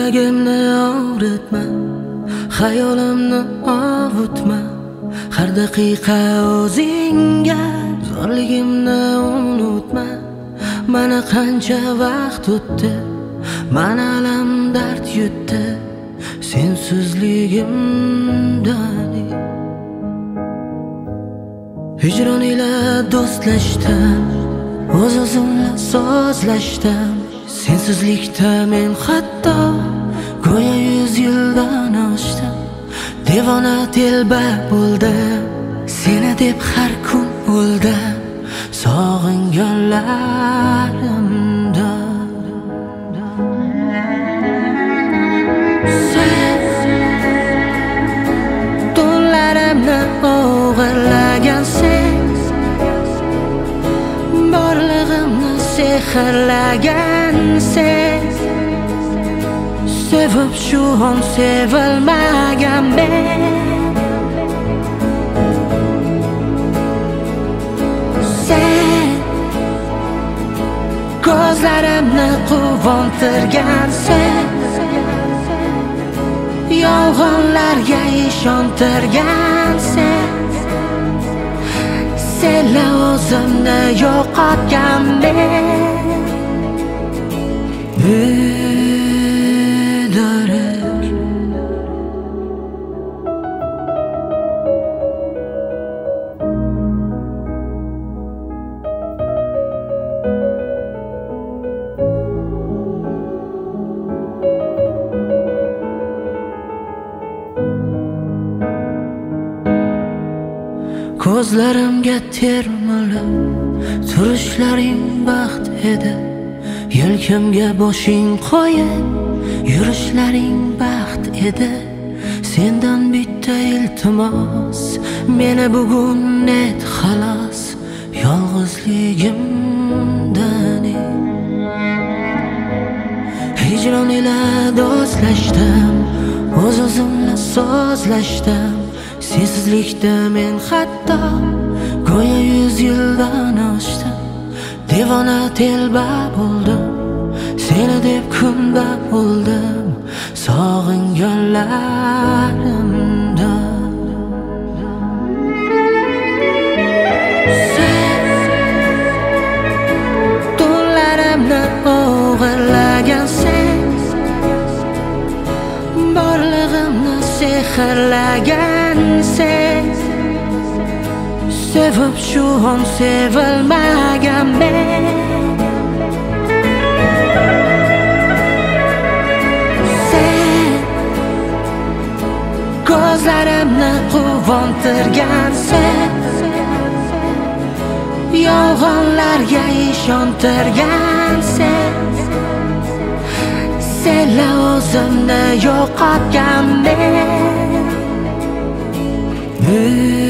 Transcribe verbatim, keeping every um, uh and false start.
Yuragimni og'ritma, xayolimni ovutma. Har daqiqa o'zingga zo'rligimni unutma. Mana qancha vaqt o'tdi, mana alam dard yutdi sensizligimdan. Hijron ila do'stlashdim, o'z-o'zimla so'zlashdim. Sensizlikda men hatto go'yo yuz yildan oshdim. Devona telba bo'ldim, seni deb har kun o'ldim sog'inganlarimda. Sen tunlarimni o'g'irlagansen, borlig'imni sehrlagansen. Sevib shu on sevilmagan men. Sen ko'zlarimni quvontirgansen, yolg'onlarga ishontirgansen. Senla o'zimni yo'qotgan men. Ko'zlarimga termilib turishlaring baxt edi. Yelkamga boshing qo'yib yurishlaring baxt edi. Sendan bitta iltimos, meni bugun net xalos yolg'izligimdan. Hijron ila do'stlashdim, o'z-o'zimla so'zlashdim. Sensizlikda men hatto go'yo yuz yildan oshdim. Devona telba bo'ldim, seni deb kunda o'ldim sog'inganlarimda. Sen tunlarimni o'g'irlagansen, borlig'imni sehrlagansen. Sevib shu on sevilmagan men. Sen ko'zlarimni quvontirgansen, yolg'onlarga ishontirgansen. Senla o'zimni yo'qotgan men.